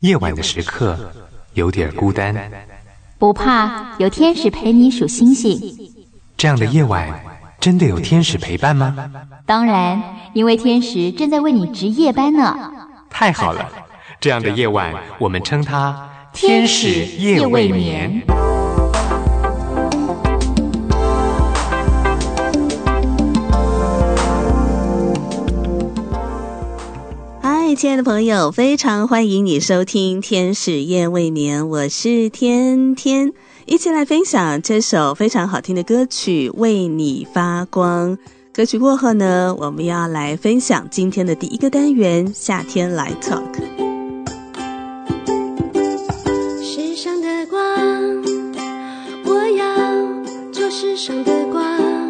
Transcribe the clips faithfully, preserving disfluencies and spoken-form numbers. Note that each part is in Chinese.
夜晚的时刻有点孤单， 不怕，有天使陪你数星星。 这样的夜晚真的有天使陪伴吗？ 当然，因为天使正在为你值夜班呢。 太好了，这样的夜晚我们称它天使夜未眠。 亲爱的朋友，非常欢迎你收听天使夜未眠，我是天天，一起来分享这首非常好听的歌曲为你发光。歌曲过后呢，我们要来分享今天的第一个单元，夏天来 talk。 世上的光，我要做世上的光，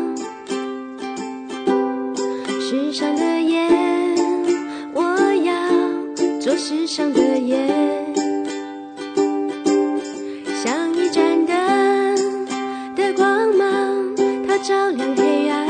世上的夜做世上的夜，像一盏灯的光芒，它照亮黑暗，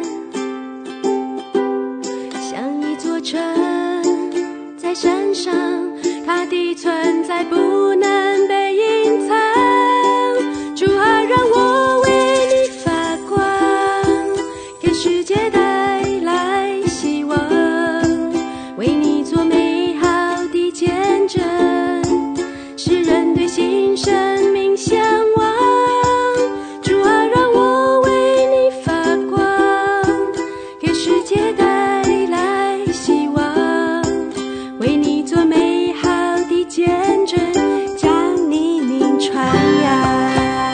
像一座城在山上，它的存在不能被隐藏。主啊，让我为你发光，给世界带来希望，为你做美见证，使人对新生命向往。主啊，让我为你发光，给世界带来希望，为你做美好的见证，将你名传扬。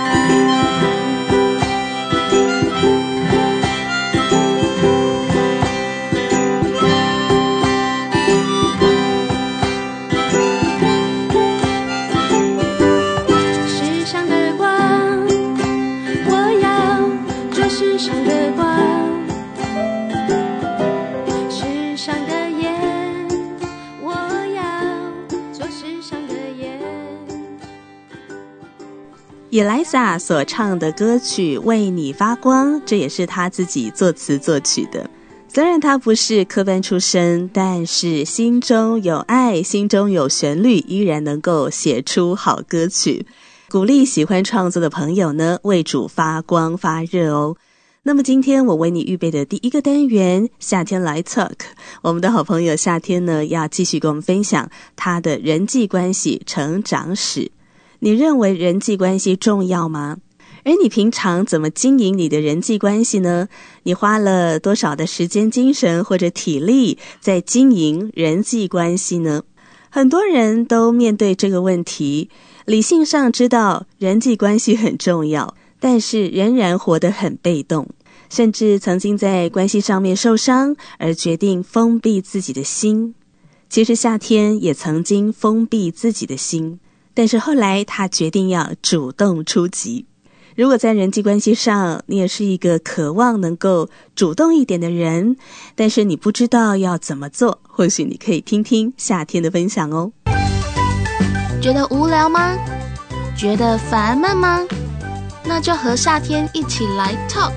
伊莱莎所唱的歌曲《为你发光》，这也是他自己作词作曲的。虽然他不是科班出身，但是心中有爱，心中有旋律，依然能够写出好歌曲。鼓励喜欢创作的朋友呢，为主发光发热哦。那么今天我为你预备的第一个单元，夏天来 talk， 我们的好朋友夏天呢，要继续跟我们分享他的人际关系成长史。你认为人际关系重要吗？而你平常怎么经营你的人际关系呢？你花了多少的时间、精神或者体力在经营人际关系呢？很多人都面对这个问题，理性上知道人际关系很重要，但是仍然活得很被动，甚至曾经在关系上面受伤，而决定封闭自己的心。其实夏天也曾经封闭自己的心，但是后来他决定要主动出击。如果在人际关系上，你也是一个渴望能够主动一点的人，但是你不知道要怎么做，或许你可以听听夏天的分享哦。 觉得无聊吗？觉得烦闷吗？那就和夏天一起来 talk。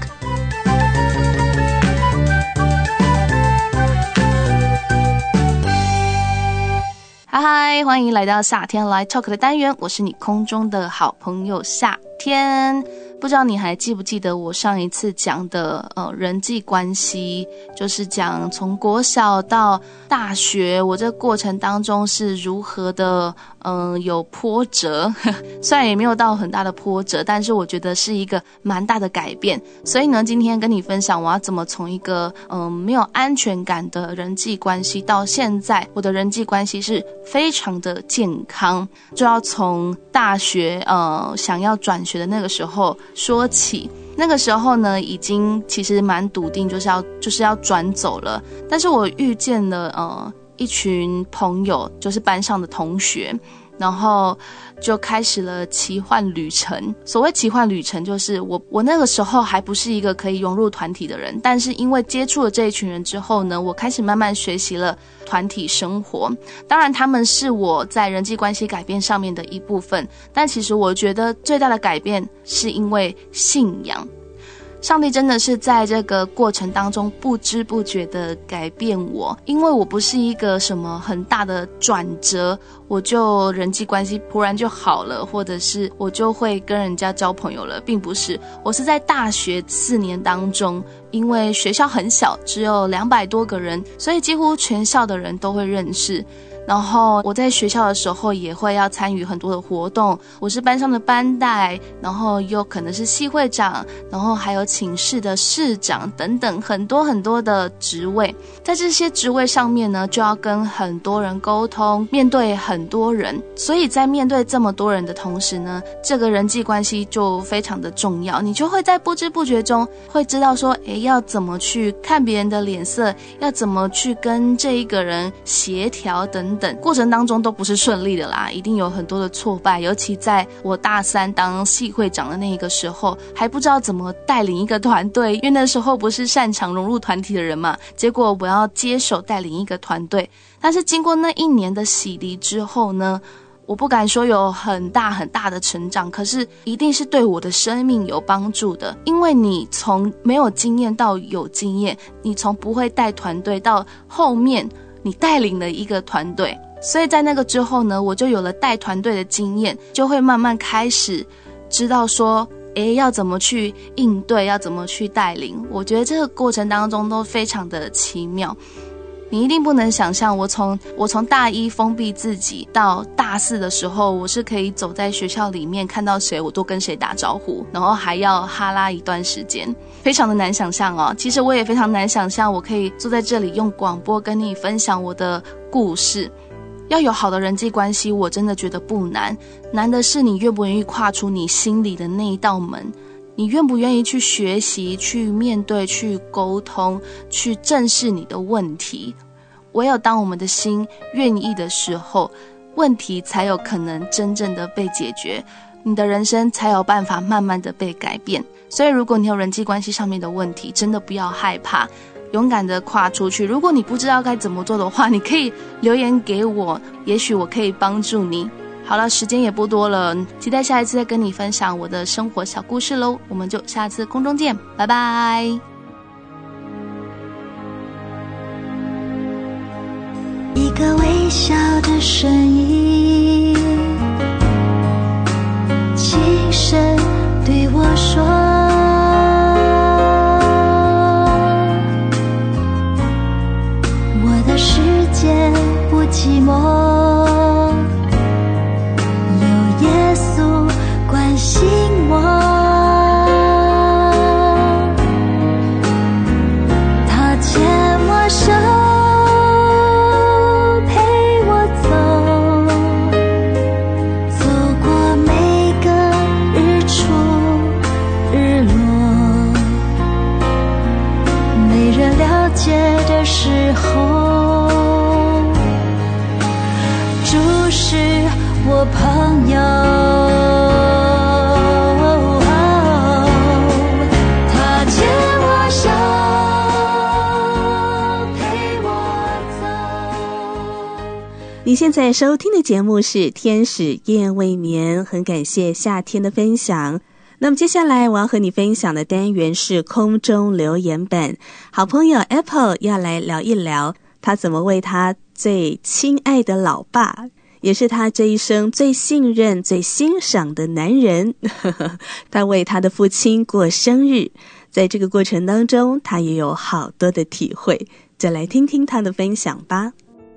嗨嗨，欢迎来到夏天来 talk 的单元，我是你空中的好朋友夏天。不知道你还记不记得我上一次讲的呃人际关系，就是讲从国小到大学，我这个过程当中是如何的嗯、呃、有波折，虽然也没有到很大的波折，但是我觉得是一个蛮大的改变。所以呢，今天跟你分享我要怎么从一个嗯、呃、没有安全感的人际关系，到现在我的人际关系是非常的健康，就要从大学呃想要转学的那个时候说起。那个时候呢，已经其实蛮笃定，就是要就是要转走了。但是我遇见了呃一群朋友，就是班上的同学，然后就开始了奇幻旅程。所谓奇幻旅程，就是我我那个时候还不是一个可以融入团体的人，但是因为接触了这一群人之后呢，我开始慢慢学习了团体生活。当然他们是我在人际关系改变上面的一部分，但其实我觉得最大的改变是因为信仰。 上帝真的是在这个过程当中不知不觉的改变我，因为我不是一个什么很大的转折，我就人际关系突然就好了，或者是我就会跟人家交朋友了，并不是。我是在大学四年当中，因为学校很小，只有两百多个人，所以几乎全校的人都会认识。然后我在学校的时候也会要参与很多的活动，我是班上的班代，然后又可能是系会长，然后还有寝室的室长等等，很多很多的职位。在这些职位上面呢，就要跟很多人沟通，面对很多人，所以在面对这么多人的同时呢，这个人际关系就非常的重要。你就会在不知不觉中会知道说，诶，要怎么去看别人的脸色，要怎么去跟这一个人协调等等。等过程当中都不是顺利的啦，一定有很多的挫败，尤其在我大三当系会长的那个时候，还不知道怎么带领一个团队，因为那时候不是擅长融入团体的人嘛，结果我要接手带领一个团队。但是经过那一年的洗礼之后呢，我不敢说有很大很大的成长，可是一定是对我的生命有帮助的。因为你从没有经验到有经验，你从不会带团队到后面你带领了一个团队，所以在那个之后呢，我就有了带团队的经验，就会慢慢开始知道说，诶，要怎么去应对，要怎么去带领。我觉得这个过程当中都非常的奇妙。你一定不能想象，我从我从大一封闭自己到大四的时候，我是可以走在学校里面，看到谁我都跟谁打招呼，然后还要哈拉一段时间，非常的难想象哦。其实我也非常难想象，我可以坐在这里用广播跟你分享我的故事。要有好的人际关系，我真的觉得不难，难的是你愿不愿意跨出你心里的那一道门，你愿不愿意去学习，去面对，去沟通，去正视你的问题。唯有当我们的心愿意的时候，问题才有可能真正的被解决，你的人生才有办法慢慢的被改变。所以如果你有人际关系上面的问题，真的不要害怕，勇敢的跨出去。如果你不知道该怎么做的话，你可以留言给我，也许我可以帮助你。好了，时间也不多了，期待下一次再跟你分享我的生活小故事咯。我们就下次空中见，拜拜。 一个微笑的声音，轻声对我说，我的世界不寂寞，有耶稣关心我，他牵我手，的时候，注视我朋友，他牵我手，陪我走。 你现在收听的节目是天使夜未眠，很感谢夏天的分享。那么接下来我要和你分享的单元是空中留言本，好朋友 Apple 要来聊一聊他怎么为他最亲爱的老爸，也是他这一生最信任最欣赏的男人他为他的父亲过生日，在这个过程当中他也有好多的体会，就来听听他的分享吧。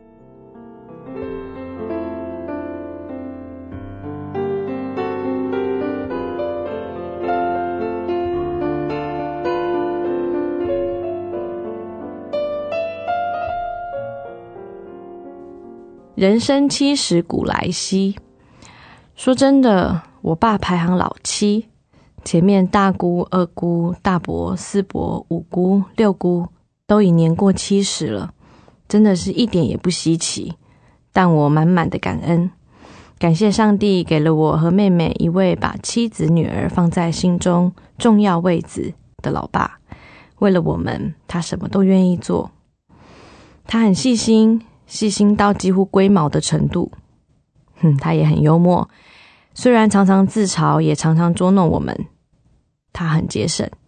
人生七十古来稀，说真的，我爸排行老七，前面大姑、二姑、大伯、四伯、五姑、六姑都已年过七十了，真的是一点也不稀奇。但我满满的感恩，感谢上帝给了我和妹妹一位把妻子女儿放在心中重要位置的老爸，为了我们，他什么都愿意做。他很细心，细心到几乎龟毛的程度。哼，他也很幽默，虽然常常自嘲，也常常捉弄我们。他很节省，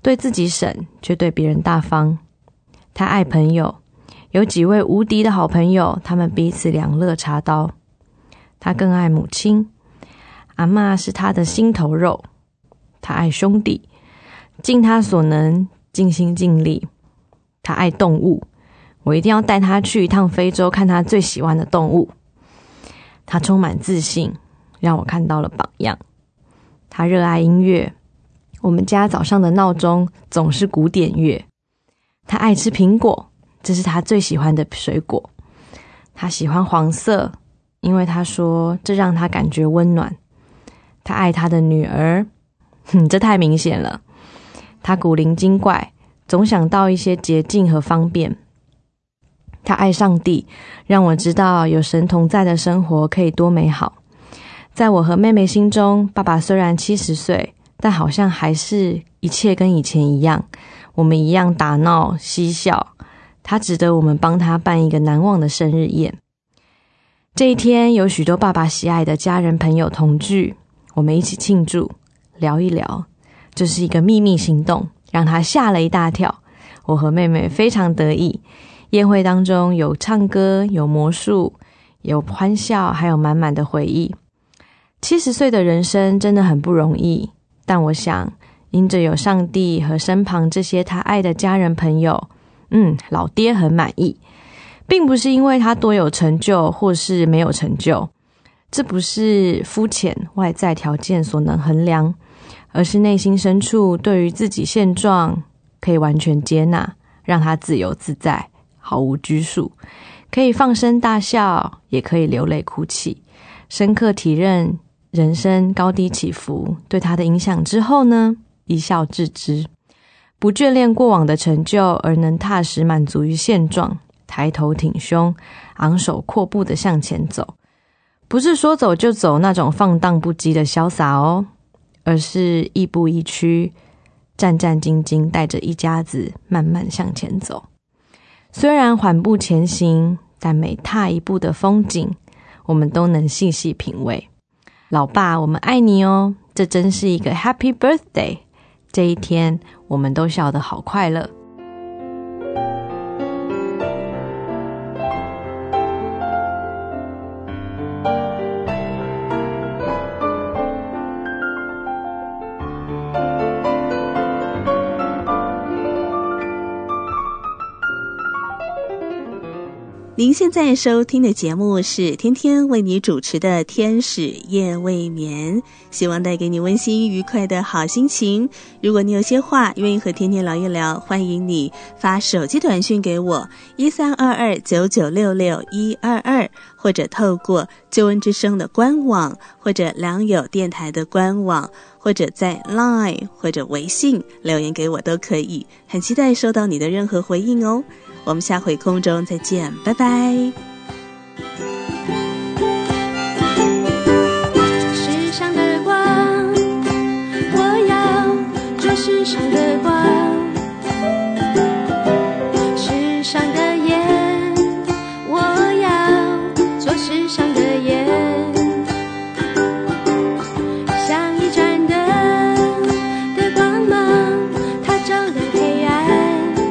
对自己省，却对别人大方。他爱朋友，有几位无敌的好朋友，他们彼此两肋插刀。他更爱母亲，阿嬷是他的心头肉。他爱兄弟，尽他所能，尽心尽力。他爱动物，我一定要带他去一趟非洲，看他最喜欢的动物。他充满自信，让我看到了榜样。他热爱音乐，我们家早上的闹钟总是古典乐。他爱吃苹果，这是他最喜欢的水果。他喜欢黄色，因为他说这让他感觉温暖。他爱他的女儿，哼，这太明显了。他古灵精怪，总想到一些捷径和方便。他爱上帝，让我知道有神同在的生活可以多美好。在我和妹妹心中，爸爸虽然七十岁，但好像还是一切跟以前一样，我们一样打闹嬉笑。他值得我们帮他办一个难忘的生日宴。这一天有许多爸爸喜爱的家人朋友同聚，我们一起庆祝，聊一聊。这是一个秘密行动，让他吓了一大跳。我和妹妹非常得意。宴会当中有唱歌，有魔术，有欢笑，还有满满的回忆。七十岁的人生真的很不容易，但我想因着有上帝和身旁这些他爱的家人朋友，嗯，老爹很满意。并不是因为他多有成就或是没有成就，这不是肤浅外在条件所能衡量，而是内心深处对于自己现状可以完全接纳，让他自由自在，毫无拘束，可以放声大笑，也可以流泪哭泣，深刻体认人生高低起伏对他的影响之后呢，一笑置之，不眷恋过往的成就，而能踏实满足于现状，抬头挺胸，昂首阔步地向前走。不是说走就走那种放荡不羁的潇洒哦，而是亦步亦趋，战战兢兢，带着一家子慢慢向前走。虽然缓步前行，但每踏一步的风景，我们都能细细品味。老爸，我们爱你哦，这真是一个 Happy Birthday。这一天，我们都笑得好快乐。 您现在收听的节目是天天为你主持的天使夜未眠，希望带给你温馨愉快的好心情。如果你有些话愿意和天天聊一聊，欢迎你发手机短讯给我一三二二九九六六一二二，或者透过救恩之声的官网，或者良友电台的官网，或者在 Line 或者微信留言给我都可以，很期待收到你的任何回应哦。我们下回空中再见，拜拜。 世上的光，我要做世上的光；世上的盐，我要做世上的盐。像一盏灯的光芒，它照亮黑暗。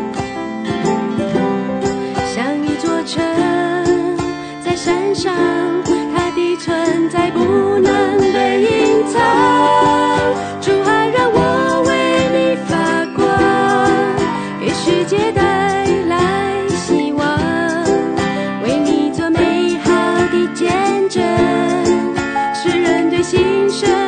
在山上，它的存在不能被隐藏。主啊，让我为你发光，给世界带来希望，为你做美好的见证，使人对新生